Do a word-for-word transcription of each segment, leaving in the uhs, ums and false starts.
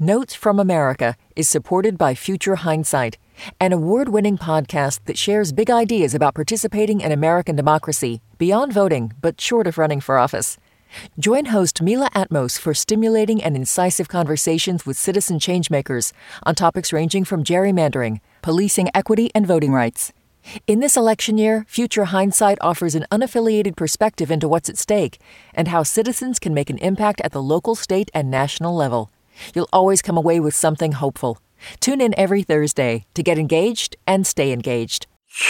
Notes from America is supported by Future Hindsight, an award-winning podcast that shares big ideas about participating in American democracy, beyond voting, but short of running for office. Join host Mila Atmos for stimulating and incisive conversations with citizen changemakers on topics ranging from gerrymandering, policing equity, and voting rights. In this election year, Future Hindsight offers an unaffiliated perspective into what's at stake and how citizens can make an impact at the local, state, and national level. You'll always come away with something hopeful. Tune in every Thursday to get engaged and stay engaged.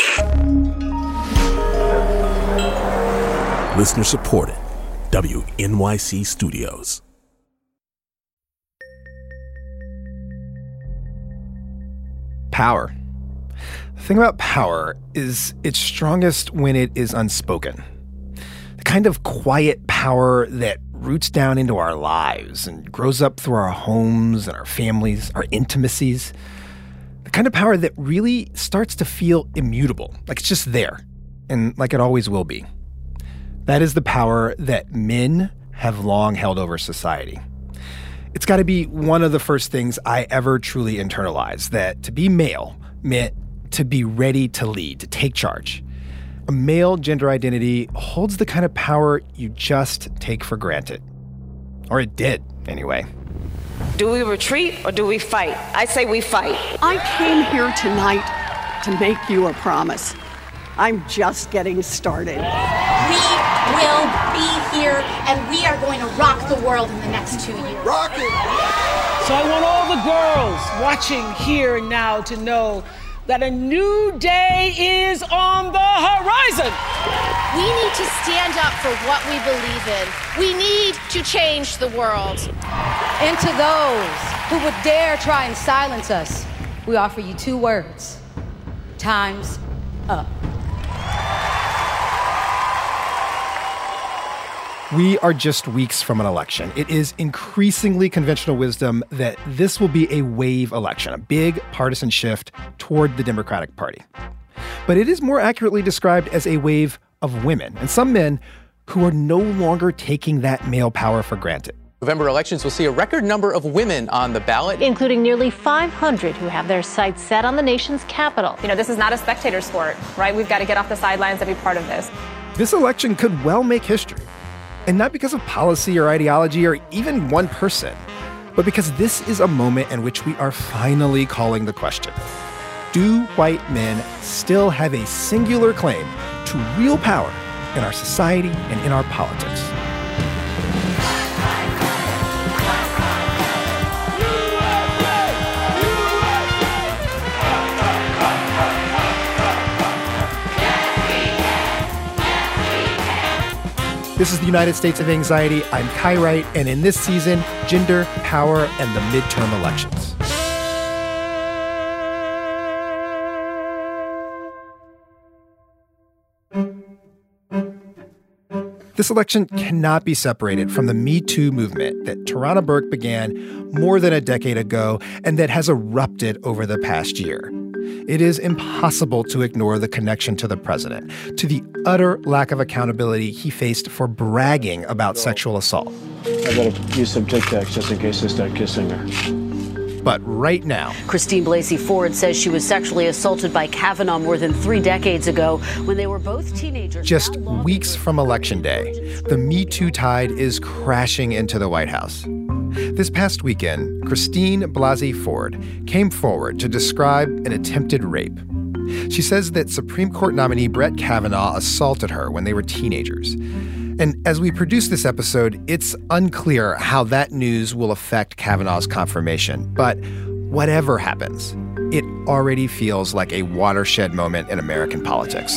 Listener supported. W N Y C Studios. Power. The thing about power is it's strongest when it is unspoken. The kind of quiet power that roots down into our lives and grows up through our homes and our families, our intimacies. The kind of power that really starts to feel immutable, like it's just there, and like it always will be. That is the power that men have long held over society. It's got to be one of the first things I ever truly internalized, that to be male meant to be ready to lead, to take charge. A male gender identity holds the kind of power you just take for granted. Or it did, anyway. Do we retreat or do we fight? I say we fight. I came here tonight to make you a promise. I'm just getting started. We will be here, and we are going to rock the world in the next two years. Rock it! So I want all the girls watching here and now to know that a new day is on the horizon. We need to stand up for what we believe in. We need to change the world. And to those who would dare try and silence us, we offer you two words. Time's up. We are just weeks from an election. It is increasingly conventional wisdom that this will be a wave election, a big partisan shift toward the Democratic Party. But it is more accurately described as a wave of women, and some men who are no longer taking that male power for granted. November elections will see a record number of women on the ballot, including nearly five hundred who have their sights set on the nation's capital. You know, this is not a spectator sport, right? We've got to get off the sidelines and be part of this. This election could well make history. And not because of policy or ideology or even one person, but because this is a moment in which we are finally calling the question. Do white men still have a singular claim to real power in our society and in our politics? This is the United States of Anxiety. I'm Kai Wright, and in this season, gender, power, and the midterm elections. This election cannot be separated from the Me Too movement that Tarana Burke began more than a decade ago and that has erupted over the past year. It is impossible to ignore the connection to the president, to the utter lack of accountability he faced for bragging about sexual assault. I gotta use some Tic Tacs just in case I start kissing her. But right now, Christine Blasey Ford says she was sexually assaulted by Kavanaugh more than three decades ago when they were both teenagers. Just weeks from Election Day, the Me Too tide is crashing into the White House. This past weekend, Christine Blasey Ford came forward to describe an attempted rape. She says that Supreme Court nominee Brett Kavanaugh assaulted her when they were teenagers. And as we produce this episode, it's unclear how that news will affect Kavanaugh's confirmation. But whatever happens, it already feels like a watershed moment in American politics.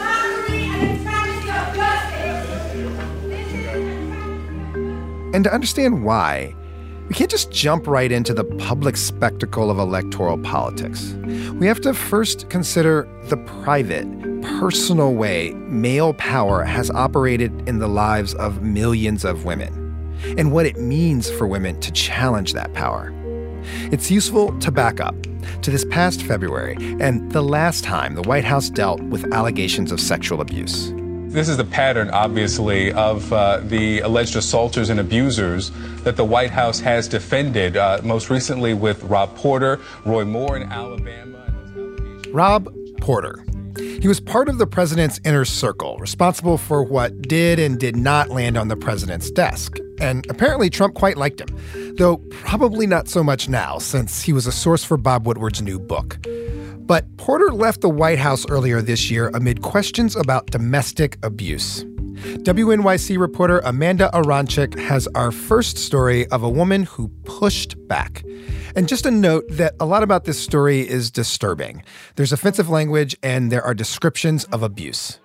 And to understand why, we can't just jump right into the public spectacle of electoral politics. We have to first consider the private, personal way male power has operated in the lives of millions of women, and what it means for women to challenge that power. It's useful to back up to this past February and the last time the White House dealt with allegations of sexual abuse. This is the pattern, obviously, of uh, the alleged assaulters and abusers that the White House has defended, uh, most recently with Rob Porter, Roy Moore in Alabama. Rob Porter. He was part of the president's inner circle, responsible for what did and did not land on the president's desk. And apparently Trump quite liked him, though probably not so much now, since he was a source for Bob Woodward's new book. But Porter left the White House earlier this year amid questions about domestic abuse. W N Y C reporter Amanda Aronczyk has our first story of a woman who pushed back. And just a note that a lot about this story is disturbing. There's offensive language and there are descriptions of abuse.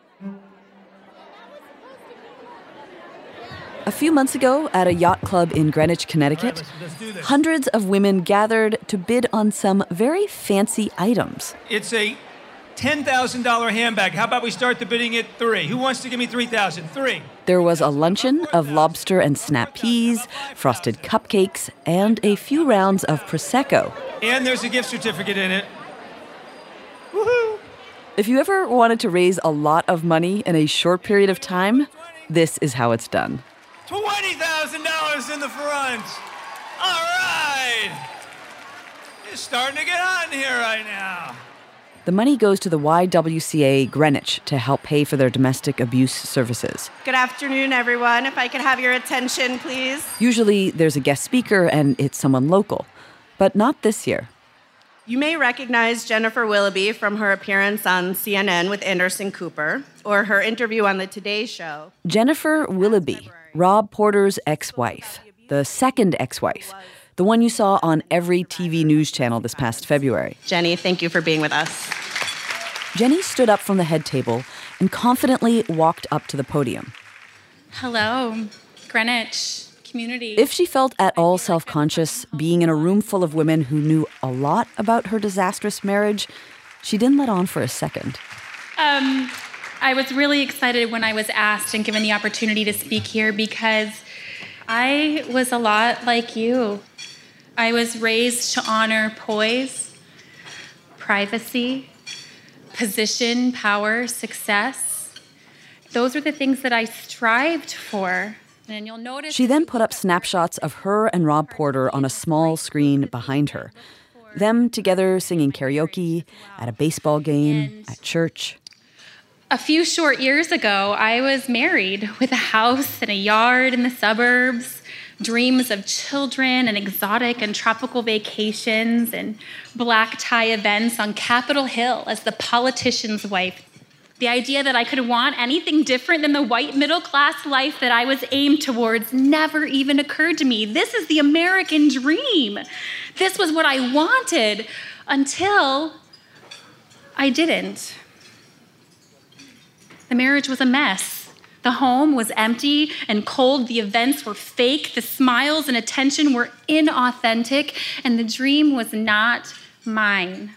A few months ago, at a yacht club in Greenwich, Connecticut, hundreds of women gathered to bid on some very fancy items. It's a ten thousand dollars handbag. How about we start the bidding at three? Who wants to give me three thousand dollars? Three. There was a luncheon of lobster and snap peas, frosted cupcakes, and a few rounds of Prosecco. And there's a gift certificate in it. Woohoo! If you ever wanted to raise a lot of money in a short period of time, this is how it's done. twenty thousand dollars in the front. All right. It's starting to get hot in here right now. The money goes to the Y W C A Greenwich to help pay for their domestic abuse services. Good afternoon, everyone. If I could have your attention, please. Usually there's a guest speaker and it's someone local, but not this year. You may recognize Jennifer Willoughby from her appearance on C N N with Anderson Cooper or her interview on the Today Show. Jennifer Willoughby, Rob Porter's ex-wife, the second ex-wife, the one you saw on every T V news channel this past February. Jenny, thank you for being with us. Jenny stood up from the head table and confidently walked up to the podium. Hello, Greenwich community. If she felt at all self-conscious being in a room full of women who knew a lot about her disastrous marriage, she didn't let on for a second. Um, I was really excited when I was asked and given the opportunity to speak here because I was a lot like you. I was raised to honor poise, privacy, position, power, success. Those are the things that I strived for. And you'll notice she then put up snapshots of her and Rob Porter on a small screen behind her. Them together singing karaoke, at a baseball game, at church. A few short years ago, I was married with a house and a yard in the suburbs, dreams of children and exotic and tropical vacations and black tie events on Capitol Hill as the politician's wife. The idea that I could want anything different than the white middle-class life that I was aimed towards never even occurred to me. This is the American dream. This was what I wanted until I didn't. The marriage was a mess. The home was empty and cold. The events were fake. The smiles and attention were inauthentic. And the dream was not mine.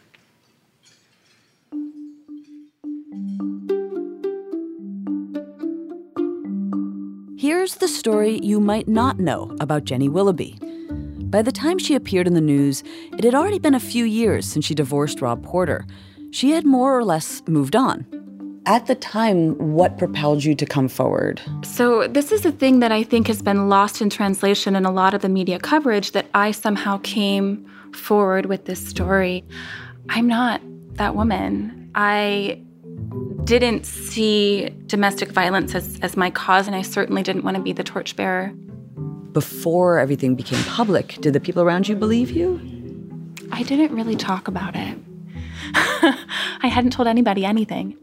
Here's the story you might not know about Jenny Willoughby. By the time she appeared in the news, it had already been a few years since she divorced Rob Porter. She had more or less moved on. At the time, what propelled you to come forward? So this is a thing that I think has been lost in translation in a lot of the media coverage, that I somehow came forward with this story. I'm not that woman. I didn't see domestic violence as, as my cause, and I certainly didn't want to be the torchbearer. Before everything became public, did the people around you believe you? I didn't really talk about it. I hadn't told anybody anything.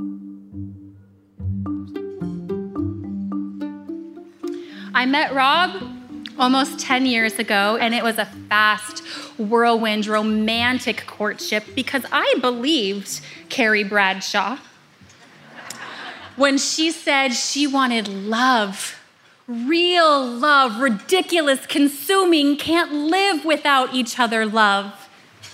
I met Rob almost ten years ago, and it was a fast, whirlwind, romantic courtship because I believed Carrie Bradshaw when she said she wanted love, real love, ridiculous, consuming, can't live without each other love.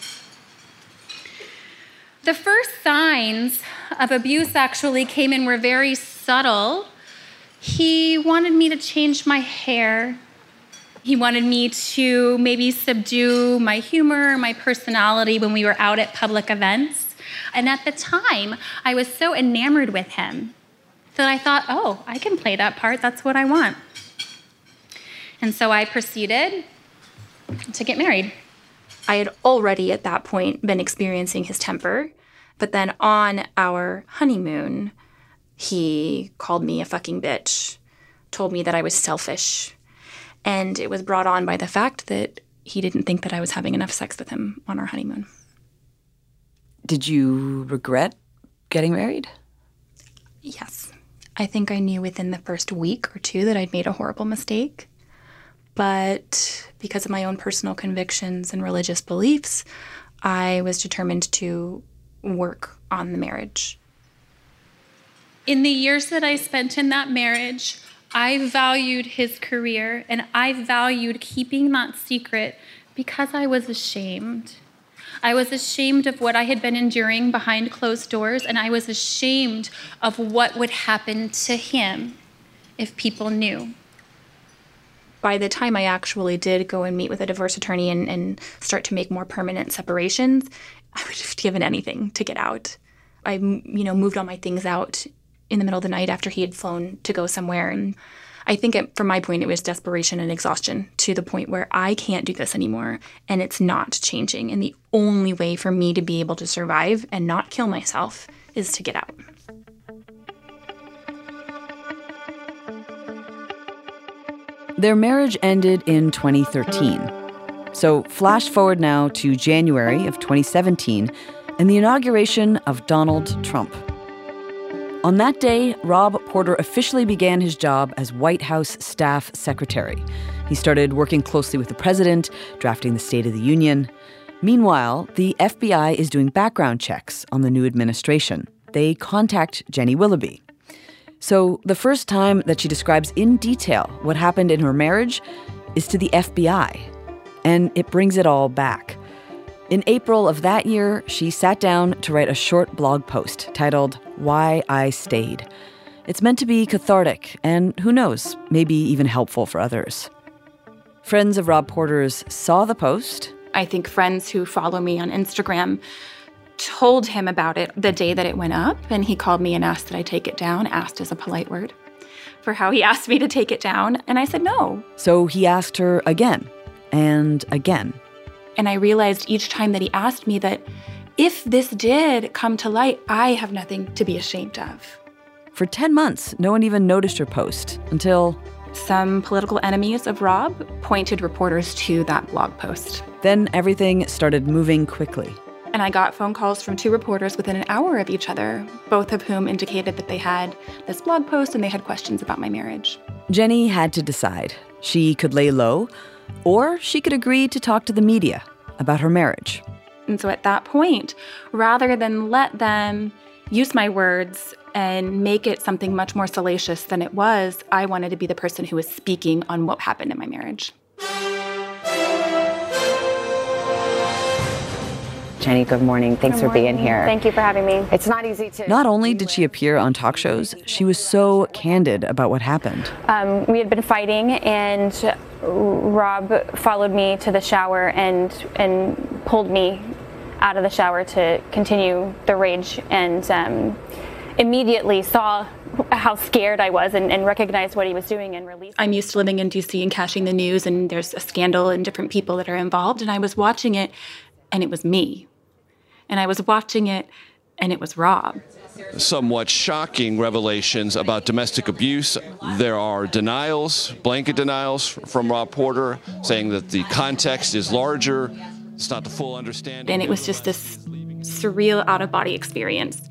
The first signs of abuse actually came in were very subtle. He wanted me to change my hair. He wanted me to maybe subdue my humor, my personality when we were out at public events. And at the time, I was so enamored with him. So I thought, oh, I can play that part. That's what I want. And so I proceeded to get married. I had already at that point been experiencing his temper. But then on our honeymoon, he called me a fucking bitch, told me that I was selfish. And it was brought on by the fact that he didn't think that I was having enough sex with him on our honeymoon. Did you regret getting married? Yes. I think I knew within the first week or two that I'd made a horrible mistake. But because of my own personal convictions and religious beliefs, I was determined to work on the marriage. In the years that I spent in that marriage, I valued his career and I valued keeping that secret because I was ashamed. I was ashamed of what I had been enduring behind closed doors, and I was ashamed of what would happen to him if people knew. By the time I actually did go and meet with a divorce attorney and, and start to make more permanent separations, I would have given anything to get out. I, you know, moved all my things out in the middle of the night after he had flown to go somewhere. And I think it, from my point, it was desperation and exhaustion to the point where I can't do this anymore and it's not changing. And the only way for me to be able to survive and not kill myself is to get out. Their marriage ended in twenty thirteen. So flash forward now to January of twenty seventeen and the inauguration of Donald Trump. On that day, Rob Porter officially began his job as White House staff secretary. He started working closely with the president, drafting the State of the Union. Meanwhile, the F B I is doing background checks on the new administration. They contact Jenny Willoughby. So the first time that she describes in detail what happened in her marriage is to the F B I. And it brings it all back. In April of that year, she sat down to write a short blog post titled Why I Stayed. It's meant to be cathartic and, who knows, maybe even helpful for others. Friends of Rob Porter's saw the post. I think friends who follow me on Instagram told him about it the day that it went up, and he called me and asked that I take it down, asked is a polite word, for how he asked me to take it down, and I said no. So he asked her again and again. And I realized each time that he asked me that if this did come to light, I have nothing to be ashamed of. For ten months, no one even noticed her post until some political enemies of Rob pointed reporters to that blog post. Then everything started moving quickly. And I got phone calls from two reporters within an hour of each other, both of whom indicated that they had this blog post and they had questions about my marriage. Jenny had to decide. She could lay low, or she could agree to talk to the media about her marriage. And so at that point, rather than let them use my words and make it something much more salacious than it was, I wanted to be the person who was speaking on what happened in my marriage. Jenny, good morning. Thanks good morning. for being here. Thank you for having me. It's not easy to... Not only did she appear on talk shows, she was so candid about what happened. Um, we had been fighting, and Rob followed me to the shower and and pulled me out of the shower to continue the rage, and um, immediately saw how scared I was and, and recognized what he was doing and released. I'm used to living in D C and cashing the news, and there's a scandal and different people that are involved, and I was watching it, and it was me. And I was watching it, and it was Rob. Somewhat shocking revelations about domestic abuse. There are denials, blanket denials from Rob Porter, saying that the context is larger. It's not the full understanding. And it was just this surreal out-of-body experience.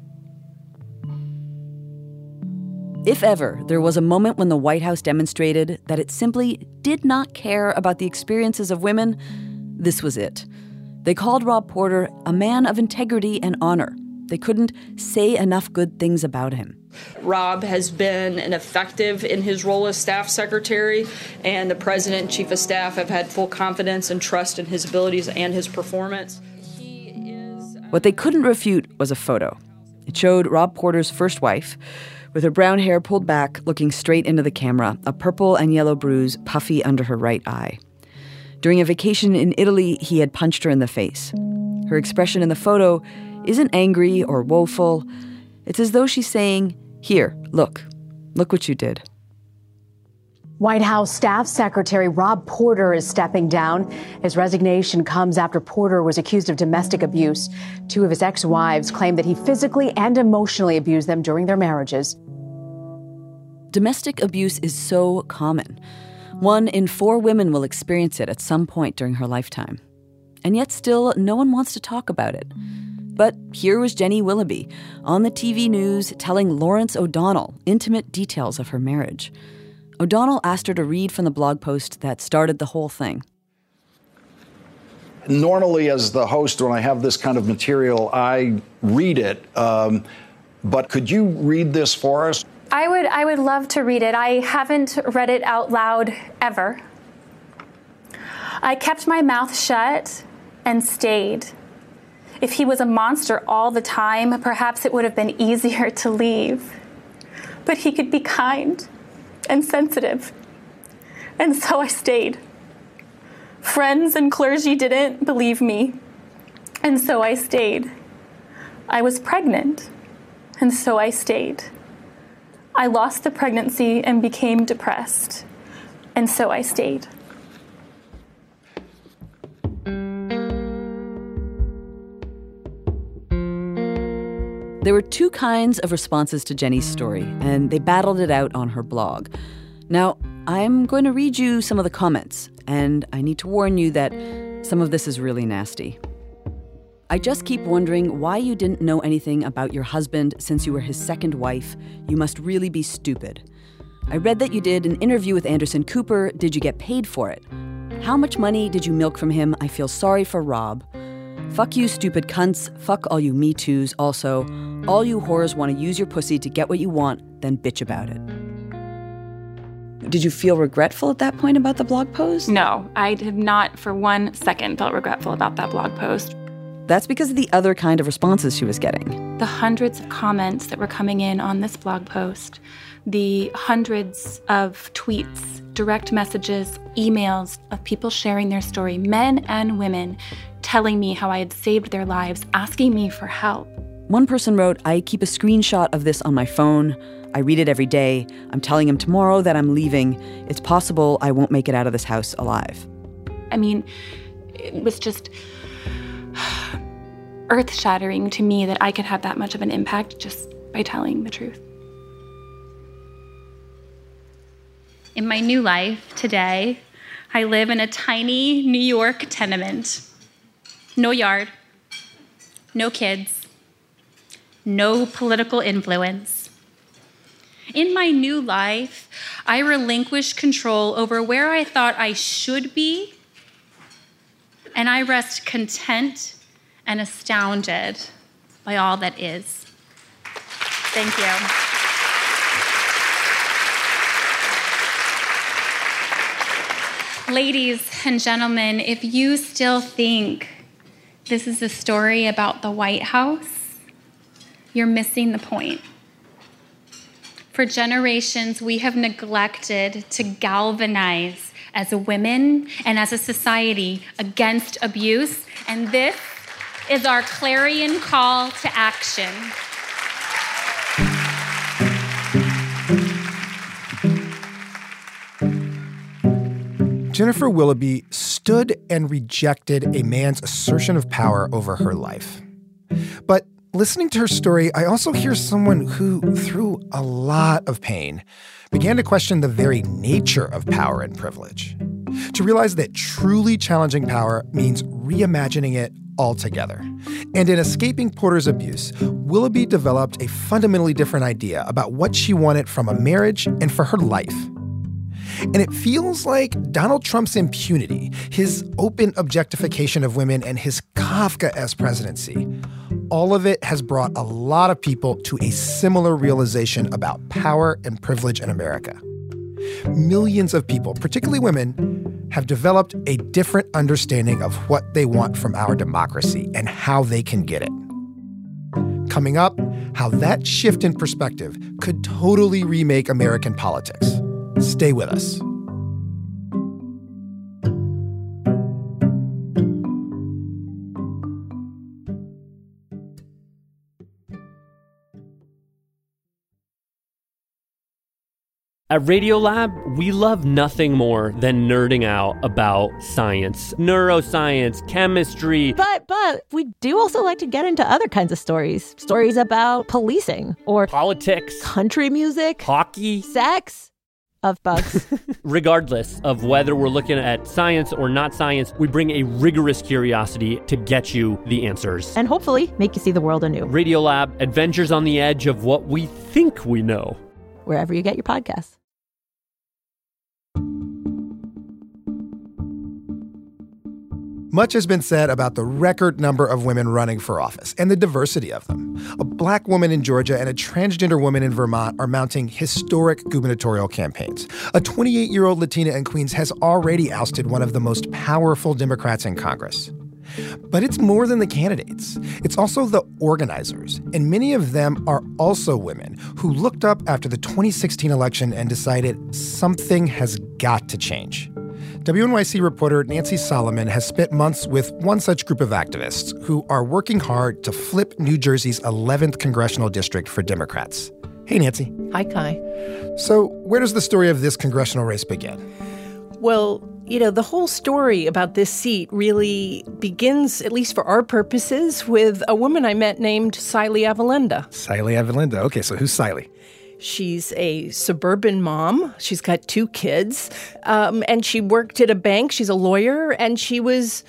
If ever there was a moment when the White House demonstrated that it simply did not care about the experiences of women, this was it. They called Rob Porter a man of integrity and honor. They couldn't say enough good things about him. Rob has been an effective in his role as staff secretary, and the president and chief of staff have had full confidence and trust in his abilities and his performance. What they couldn't refute was a photo. It showed Rob Porter's first wife, with her brown hair pulled back, looking straight into the camera, a purple and yellow bruise puffy under her right eye. During a vacation in Italy, he had punched her in the face. Her expression in the photo isn't angry or woeful. It's as though she's saying, "Here, look, Look what you did. White House Staff Secretary Rob Porter is stepping down. His resignation comes after Porter was accused of domestic abuse. Two of his ex-wives claim that he physically and emotionally abused them during their marriages. Domestic abuse is so common. One in four women will experience it at some point during her lifetime. And yet still, no one wants to talk about it. But here was Jenny Willoughby on the T V news telling Lawrence O'Donnell intimate details of her marriage. O'Donnell asked her to read from the blog post that started the whole thing. Normally, as the host, when I have this kind of material, I read it. Um, but could you read this for us? I would, I would love to read it. I haven't read it out loud ever. I kept my mouth shut and stayed. If he was a monster all the time, perhaps it would have been easier to leave. But he could be kind and sensitive. And so I stayed. Friends and clergy didn't believe me. And so I stayed. I was pregnant. And so I stayed. I lost the pregnancy and became depressed. And so I stayed. There were two kinds of responses to Jenny's story, and they battled it out on her blog. Now, I'm going to read you some of the comments, and I need to warn you that some of this is really nasty. I just keep wondering why you didn't know anything about your husband since you were his second wife. You must really be stupid. I read that you did an interview with Anderson Cooper. Did you get paid for it? How much money did you milk from him? I feel sorry for Rob. Fuck you, stupid cunts. Fuck all you Me Toos. Also, all you whores want to use your pussy to get what you want, then bitch about it. Did you feel regretful at that point about the blog post? No, I did not for one second felt regretful about that blog post. That's because of the other kind of responses she was getting. The hundreds of comments that were coming in on this blog post, the hundreds of tweets, direct messages, emails of people sharing their story, men and women, telling me how I had saved their lives, asking me for help. One person wrote, I keep a screenshot of this on my phone. I read it every day. I'm telling him tomorrow that I'm leaving. It's possible I won't make it out of this house alive. I mean, it was just earth-shattering to me that I could have that much of an impact just by telling the truth. In my new life today, I live in a tiny New York tenement. No yard, no kids, no political influence. In my new life, I relinquish control over where I thought I should be, and I rest content and astounded by all that is. Thank you. Ladies and gentlemen, if you still think this is a story about the White House, you're missing the point. For generations, we have neglected to galvanize as women and as a society against abuse, and this is our clarion call to action. Jennifer Willoughby stood and rejected a man's assertion of power over her life. But listening to her story, I also hear someone who, through a lot of pain, began to question the very nature of power and privilege. To realize that truly challenging power means reimagining it altogether. And in escaping Porter's abuse, Willoughby developed a fundamentally different idea about what she wanted from a marriage and for her life. And it feels like Donald Trump's impunity, his open objectification of women, and his Kafka-esque presidency, all of it has brought a lot of people to a similar realization about power and privilege in America. Millions of people, particularly women, have developed a different understanding of what they want from our democracy and how they can get it. Coming up, how that shift in perspective could totally remake American politics. Stay with us. At Radiolab, we love nothing more than nerding out about science, neuroscience, chemistry. But but we do also like to get into other kinds of stories. Stories about policing or politics, country music, hockey, sex, of bugs. Regardless of whether we're looking at science or not science, we bring a rigorous curiosity to get you the answers. And hopefully make you see the world anew. Radiolab, adventures on the edge of what we think we know. Wherever you get your podcasts. Much has been said about the record number of women running for office and the diversity of them. A black woman in Georgia and a transgender woman in Vermont are mounting historic gubernatorial campaigns. A twenty-eight-year-old Latina in Queens has already ousted one of the most powerful Democrats in Congress. But it's more than the candidates. It's also the organizers. And many of them are also women who looked up after the twenty sixteen election and decided something has got to change. W N Y C reporter Nancy Solomon has spent months with one such group of activists who are working hard to flip New Jersey's eleventh congressional district for Democrats. Hey, Nancy. Hi, Kai. So where does the story of this congressional race begin? Well, you know, the whole story about this seat really begins, at least for our purposes, with a woman I met named Siley Avalenda. Siley Avalenda. Okay, so who's Siley? She's a suburban mom. She's got two kids. Um, and she worked at a bank. She's a lawyer. And she was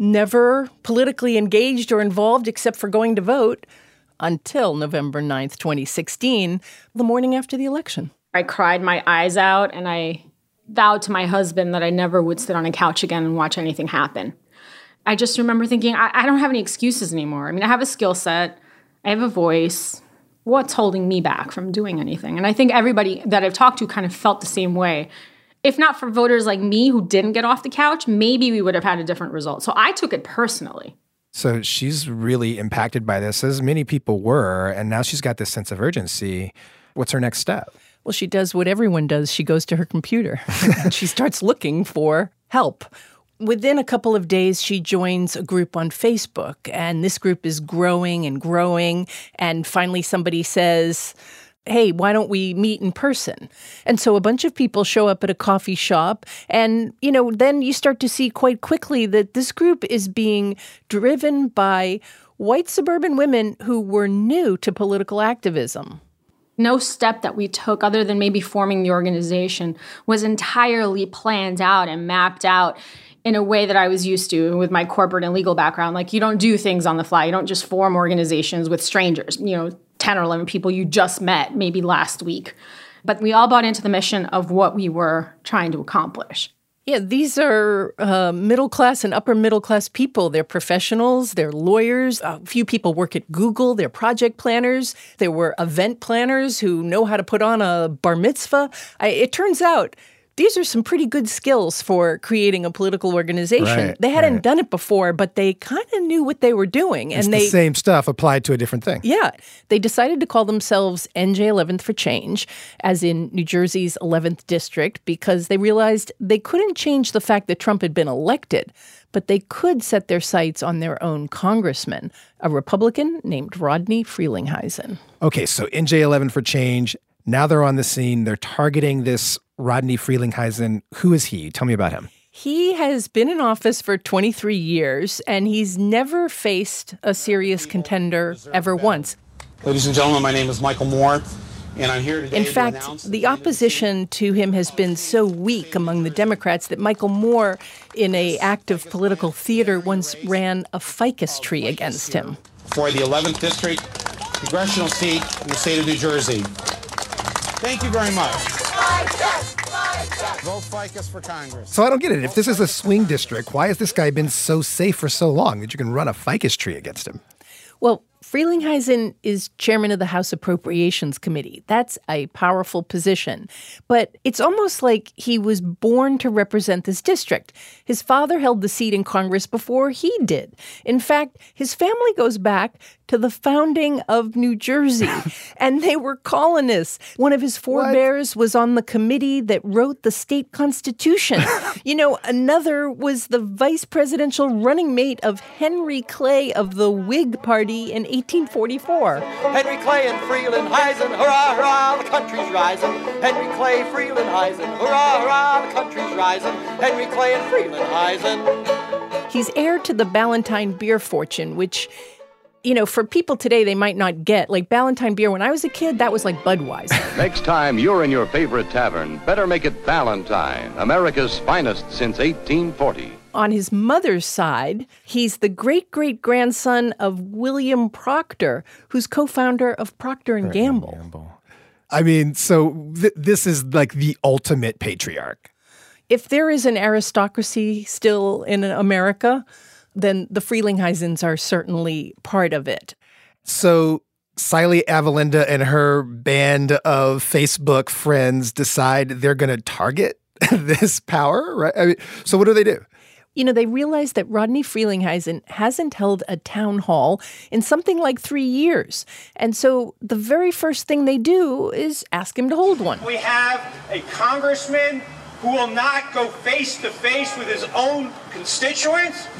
never politically engaged or involved except for going to vote until November ninth, twenty sixteen, the morning after the election. I cried my eyes out and I vowed to my husband that I never would sit on a couch again and watch anything happen. I just remember thinking, I, I don't have any excuses anymore. I mean, I have a skill set. I have a voice. What's holding me back from doing anything? And I think everybody that I've talked to kind of felt the same way. If not for voters like me who didn't get off the couch, maybe we would have had a different result. So I took it personally. So she's really impacted by this, as many people were, and now she's got this sense of urgency. What's her next step? Well, she does what everyone does. She goes to her computer and she starts looking for help. Within a couple of days, she joins a group on Facebook, and this group is growing and growing. And finally, somebody says, hey, why don't we meet in person? And so a bunch of people show up at a coffee shop. And, you know, then you start to see quite quickly that this group is being driven by white suburban women who were new to political activism. No step that we took, other than maybe forming the organization, was entirely planned out and mapped out in a way that I was used to with my corporate and legal background. Like, you don't do things on the fly. You don't just form organizations with strangers, you know, ten or eleven people you just met maybe last week. But we all bought into the mission of what we were trying to accomplish. Yeah, these are uh, middle-class and upper-middle-class people. They're professionals. They're lawyers. A few people work at Google. They're project planners. There were event planners who know how to put on a bar mitzvah. I, it turns out these are some pretty good skills for creating a political organization. Right, they hadn't right. done it before, but they kind of knew what they were doing. It's and the they, same stuff applied to a different thing. Yeah. They decided to call themselves N J eleventh for Change, as in New Jersey's eleventh district, because they realized they couldn't change the fact that Trump had been elected, but they could set their sights on their own congressman, a Republican named Rodney Frelinghuysen. Okay, so N J eleven for Change. Now they're on the scene. They're targeting this Rodney Frelinghuysen. Who is he? Tell me about him. He has been in office for twenty-three years, and he's never faced a serious contender ever once. Ladies and gentlemen, my name is Michael Moore, and I'm here today In to fact, announce the opposition to him has been so weak among the Democrats that Michael Moore, in a act of political theater, once ran a ficus tree against him. for the eleventh District congressional seat in the state of New Jersey. Thank you very much. Vote ficus for Congress. So I don't get it. If this is a swing district, why has this guy been so safe for so long that you can run a ficus tree against him? Well, Frelinghuysen is chairman of the House Appropriations Committee. That's a powerful position. But it's almost like he was born to represent this district. His father held the seat in Congress before he did. In fact, his family goes back to the founding of New Jersey, and they were colonists. One of his forebears what? was on the committee that wrote the state constitution. You know, another was the vice presidential running mate of Henry Clay of the Whig Party in eighteen forty-four. Henry Clay and Frelinghuysen, hurrah, hurrah, the country's rising. Henry Clay, Frelinghuysen, hurrah, hurrah, the country's rising. Henry Clay and Frelinghuysen. He's heir to the Ballantine beer fortune, which, you know, for people today, they might not get. Like Ballantine beer, when I was a kid, that was like Budweiser. Next time you're in your favorite tavern, better make it Ballantine, America's finest since eighteen forty. On his mother's side, he's the great-great-grandson of William Proctor, who's co-founder of Procter and Gamble. Gamble. I mean, so th- this is like the ultimate patriarch. If there is an aristocracy still in America, then the Frelinghuysen's are certainly part of it. So Siley Avalinda and her band of Facebook friends decide they're going to target this power, right? I mean, so what do they do? You know, they realize that Rodney Frelinghuysen hasn't held a town hall in something like three years. And so the very first thing they do is ask him to hold one. We have a congressman who will not go face to face with his own constituents?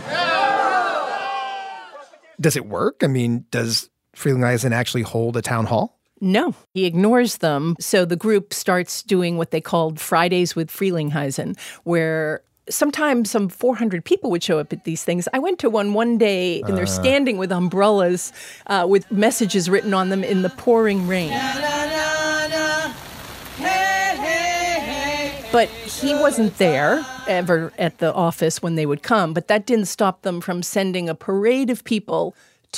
Does it work? I mean, does Frelinghuysen actually hold a town hall? No, he ignores them. So the group starts doing what they called Fridays with Frelinghuysen, where sometimes some four hundred people would show up at these things. I went to one one day, and they're standing with umbrellas uh, with messages written on them in the pouring rain. But he wasn't there ever at the office when they would come, but that didn't stop them from sending a parade of people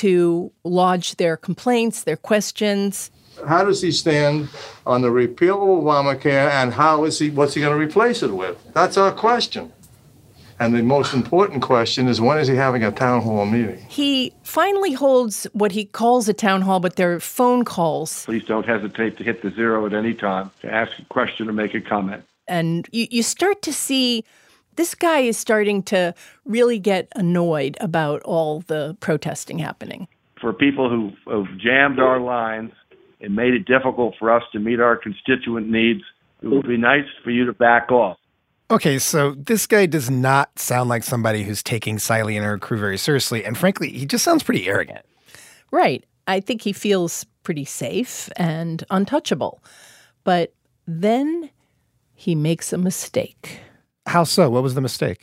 to lodge their complaints, their questions. How does he stand on the repeal of Obamacare, and how is he? What's he going to replace it with? That's our question. And the most important question is, when is he having a town hall meeting? He finally holds what he calls a town hall, but they're phone calls. Please don't hesitate to hit the zero at any time to ask a question or make a comment. And you, you start to see this guy is starting to really get annoyed about all the protesting happening. For people who have jammed our lines and made it difficult for us to meet our constituent needs, it would be nice for you to back off. Okay, so this guy does not sound like somebody who's taking Siley and her crew very seriously. And frankly, he just sounds pretty arrogant. Right. I think he feels pretty safe and untouchable. But then he makes a mistake. How so? What was the mistake?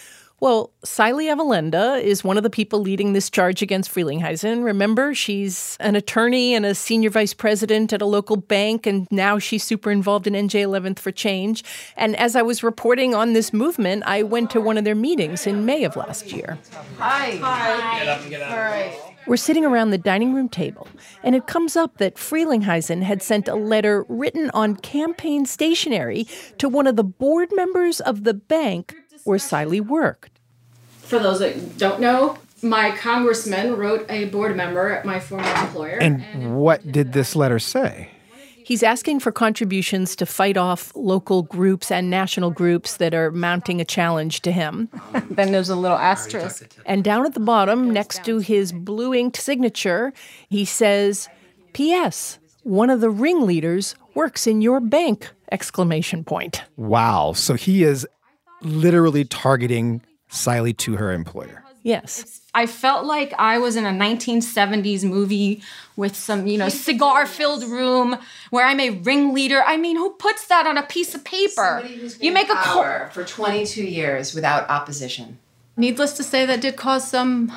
Well, Siley Avalinda is one of the people leading this charge against Frelinghuysen. Remember, she's an attorney and a senior vice president at a local bank, and now she's super involved in N J eleventh for Change. And as I was reporting on this movement, I went to one of their meetings in May of last year. Hi. Hi. Get up and get out. All right. We're sitting around the dining room table, and it comes up that Frelinghuysen had sent a letter written on campaign stationery to one of the board members of the bank where Siley worked. For those that don't know, my congressman wrote a board member at my former employer. And, and what did this letter say? He's asking for contributions to fight off local groups and national groups that are mounting a challenge to him. Then there's a little asterisk. And down at the bottom, next to his blue-inked signature, he says, P S One of the ringleaders works in your bank! Exclamation point. Wow. So he is literally targeting Siley to her employer. Yes. I felt like I was in a nineteen seventies movie with some, you know, cigar-filled room where I'm a ringleader. I mean, who puts that on a piece of paper? You make a power for twenty-two years without opposition. Needless to say, that did cause some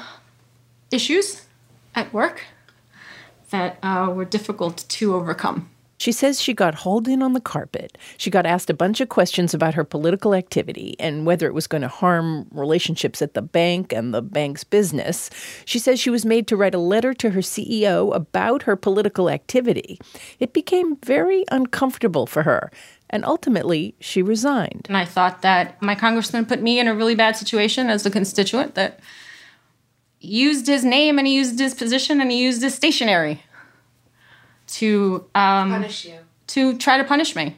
issues at work that uh, were difficult to overcome. She says she got hauled in on the carpet. She got asked a bunch of questions about her political activity and whether it was going to harm relationships at the bank and the bank's business. She says she was made to write a letter to her C E O about her political activity. It became very uncomfortable for her, and ultimately she resigned. And I thought that my congressman put me in a really bad situation as a constituent that used his name and he used his position and he used his stationery to um, punish you, to try to punish me.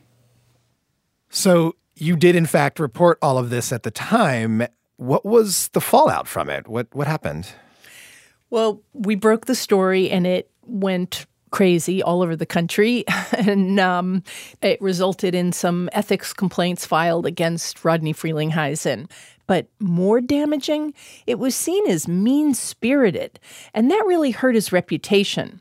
So you did, in fact, report all of this at the time. What was the fallout from it? What what happened? Well, we broke the story, and it went crazy all over the country, and um, it resulted in some ethics complaints filed against Rodney Frelinghuysen. But more damaging, it was seen as mean-spirited, and that really hurt his reputation.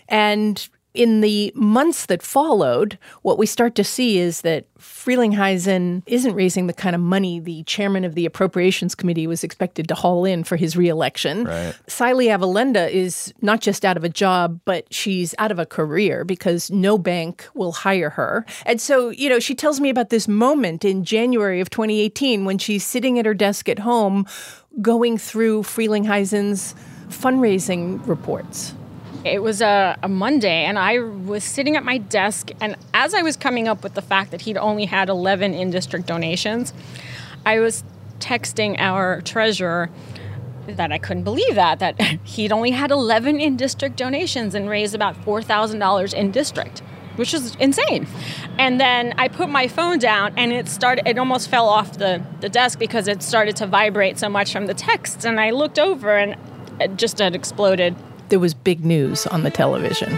And in the months that followed, what we start to see is that Frelinghuysen isn't raising the kind of money the chairman of the Appropriations Committee was expected to haul in for his reelection. Right. Saily Avalenda is not just out of a job, but she's out of a career because no bank will hire her. And so, you know, she tells me about this moment in January of twenty eighteen when she's sitting at her desk at home going through Frelinghuysen's fundraising reports. It was a, a Monday, and I was sitting at my desk, and as I was coming up with the fact that he'd only had eleven in-district donations, I was texting our treasurer that I couldn't believe that, that he'd only had eleven in-district donations and raised about four thousand dollars in district, which is insane. And then I put my phone down, and it started, it almost fell off the, the desk because it started to vibrate so much from the texts, and I looked over, and it just had exploded. There was big news on the television.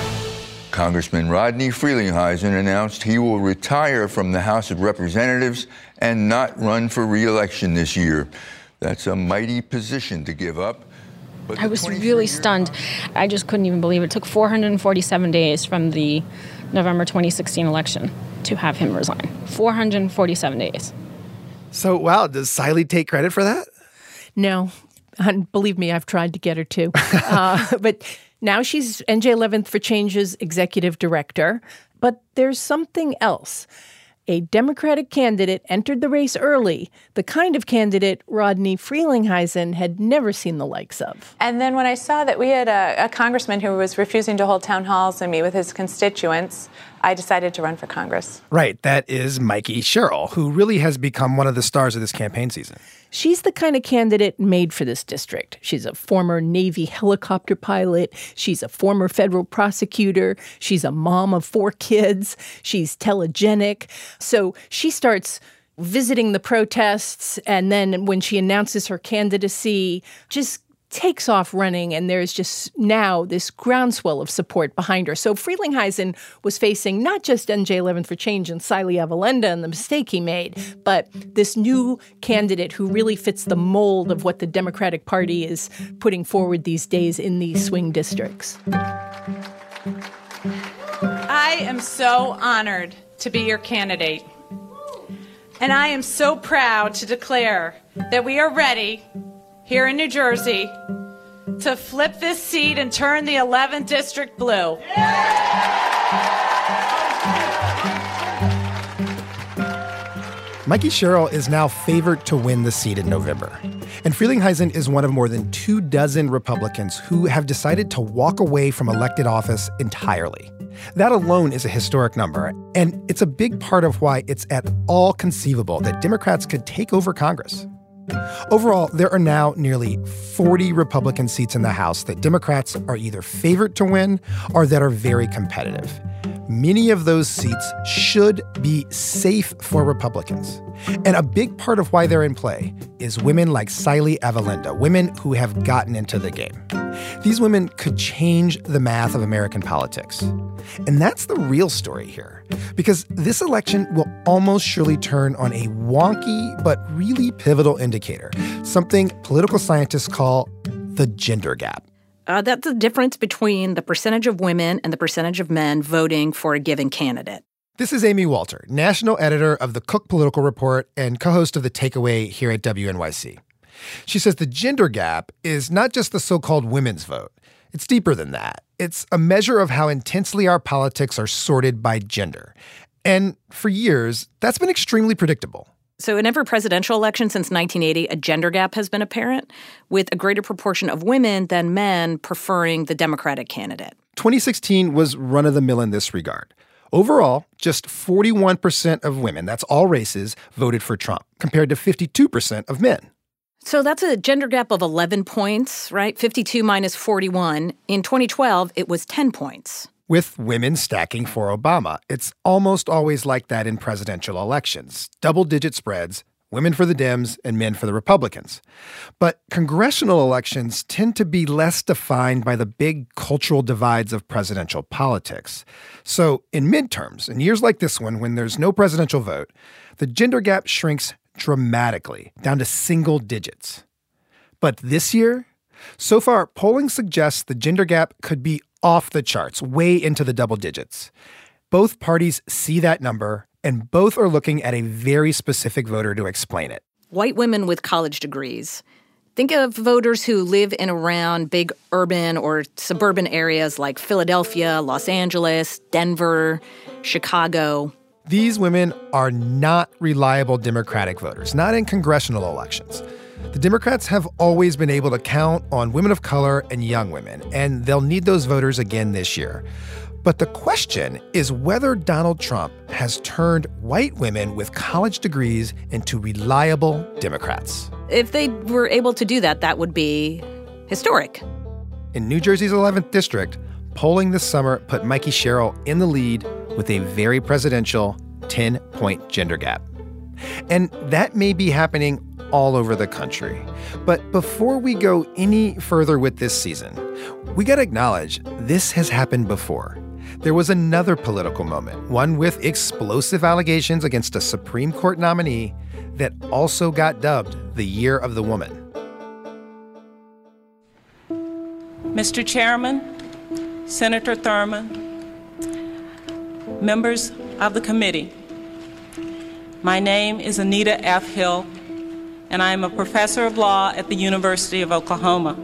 Congressman Rodney Frelinghuysen announced he will retire from the House of Representatives and not run for re-election this year. That's a mighty position to give up. But I was really stunned. I just couldn't even believe it. It took four hundred forty-seven days from the November twenty sixteen election to have him resign. four hundred forty-seven days. So, wow, does Saily take credit for that? No. And believe me, I've tried to get her to. uh, but now she's N J eleventh for Change's executive director. But there's something else. A Democratic candidate entered the race early, the kind of candidate Rodney Frelinghuysen had never seen the likes of. And then when I saw that we had a, a congressman who was refusing to hold town halls and meet with his constituents, I decided to run for Congress. Right. That is Mikey Sherrill, who really has become one of the stars of this campaign season. She's the kind of candidate made for this district. She's a former Navy helicopter pilot. She's a former federal prosecutor. She's a mom of four kids. She's telegenic. So she starts visiting the protests, and then when she announces her candidacy, just takes off running, and there's just now this groundswell of support behind her. So Frelinghuysen was facing not just N J eleven for Change and Saily Avalenda and the mistake he made, but this new candidate who really fits the mold of what the Democratic Party is putting forward these days in these swing districts. I am so honored to be your candidate. And I am so proud to declare that we are ready here in New Jersey to flip this seat and turn the eleventh District blue. Mikey Sherrill is now favored to win the seat in November. And Frelinghuysen is one of more than two dozen Republicans who have decided to walk away from elected office entirely. That alone is a historic number, and it's a big part of why it's at all conceivable that Democrats could take over Congress. Overall, there are now nearly forty Republican seats in the House that Democrats are either favored to win or that are very competitive. Many of those seats should be safe for Republicans. And a big part of why they're in play is women like Saily Avalenda, women who have gotten into the game. These women could change the math of American politics. And that's the real story here, because this election will almost surely turn on a wonky but really pivotal indicator, something political scientists call the gender gap. Uh, that's the difference between the percentage of women and the percentage of men voting for a given candidate. This is Amy Walter, national editor of the Cook Political Report and co-host of The Takeaway here at W N Y C. She says the gender gap is not just the so-called women's vote. It's deeper than that. It's a measure of how intensely our politics are sorted by gender. And for years, that's been extremely predictable. So in every presidential election since nineteen eighty, a gender gap has been apparent, with a greater proportion of women than men preferring the Democratic candidate. twenty sixteen was run-of-the-mill in this regard. Overall, just forty-one percent of women, that's all races, voted for Trump, compared to fifty-two percent of men. So that's a gender gap of eleven points, right? fifty-two minus forty-one. In twenty twelve, it was ten points. With women stacking for Obama. It's almost always like that in presidential elections. Double-digit spreads, women for the Dems and men for the Republicans. But congressional elections tend to be less defined by the big cultural divides of presidential politics. So in midterms, in years like this one, when there's no presidential vote, the gender gap shrinks dramatically, down to single digits. But this year, so far, polling suggests the gender gap could be off the charts, way into the double digits. Both parties see that number, and both are looking at a very specific voter to explain it. White women with college degrees. Think of voters who live in around big urban or suburban areas like Philadelphia, Los Angeles, Denver, Chicago. These women are not reliable Democratic voters, not in congressional elections. The Democrats have always been able to count on women of color and young women, and they'll need those voters again this year. But the question is whether Donald Trump has turned white women with college degrees into reliable Democrats. If they were able to do that, that would be historic. In New Jersey's eleventh district, polling this summer put Mikey Sherrill in the lead with a very presidential ten-point gender gap. And that may be happening all over the country. But before we go any further with this season, we got to acknowledge this has happened before. There was another political moment, one with explosive allegations against a Supreme Court nominee that also got dubbed the Year of the Woman. Mister Chairman, Senator Thurmond, members of the committee, my name is Anita F. Hill, and I am a professor of law at the University of Oklahoma.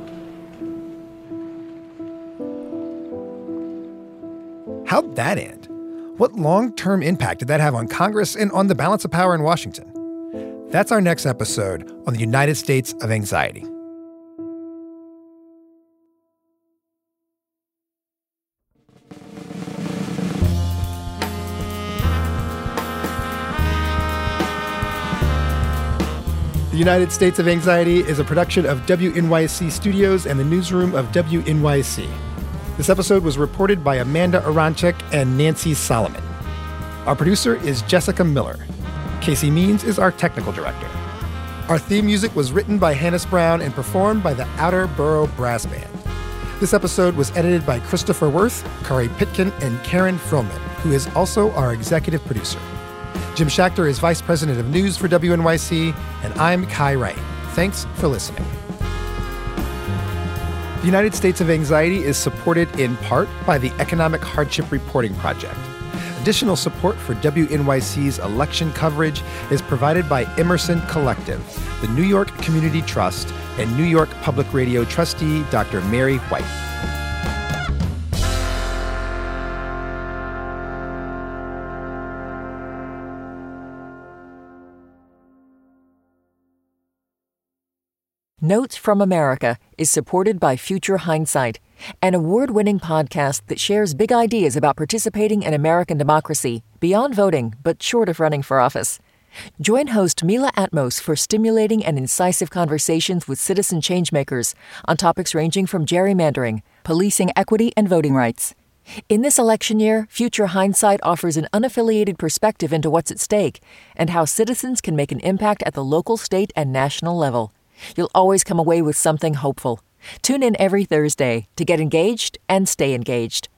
How'd that end? What long-term impact did that have on Congress and on the balance of power in Washington? That's our next episode on the United States of Anxiety. The United States of Anxiety is a production of W N Y C Studios and the newsroom of W N Y C. This episode was reported by Amanda Aronchik and Nancy Solomon. Our producer is Jessica Miller. Casey Means is our technical director. Our theme music was written by Hannes Brown and performed by the Outer Borough Brass Band. This episode was edited by Christopher Worth, Kari Pitkin, and Karen Frillman, who is also our executive producer. Jim Schachter is vice president of news for W N Y C, and I'm Kai Wright. Thanks for listening. The United States of Anxiety is supported in part by the Economic Hardship Reporting Project. Additional support for W N Y C's election coverage is provided by Emerson Collective, the New York Community Trust, and New York Public Radio trustee Doctor Mary White. Notes from America is supported by Future Hindsight, an award-winning podcast that shares big ideas about participating in American democracy beyond voting, but short of running for office. Join host Mila Atmos for stimulating and incisive conversations with citizen changemakers on topics ranging from gerrymandering, policing equity, and voting rights. In this election year, Future Hindsight offers an unaffiliated perspective into what's at stake and how citizens can make an impact at the local, state, and national level. You'll always come away with something hopeful. Tune in every Thursday to get engaged and stay engaged.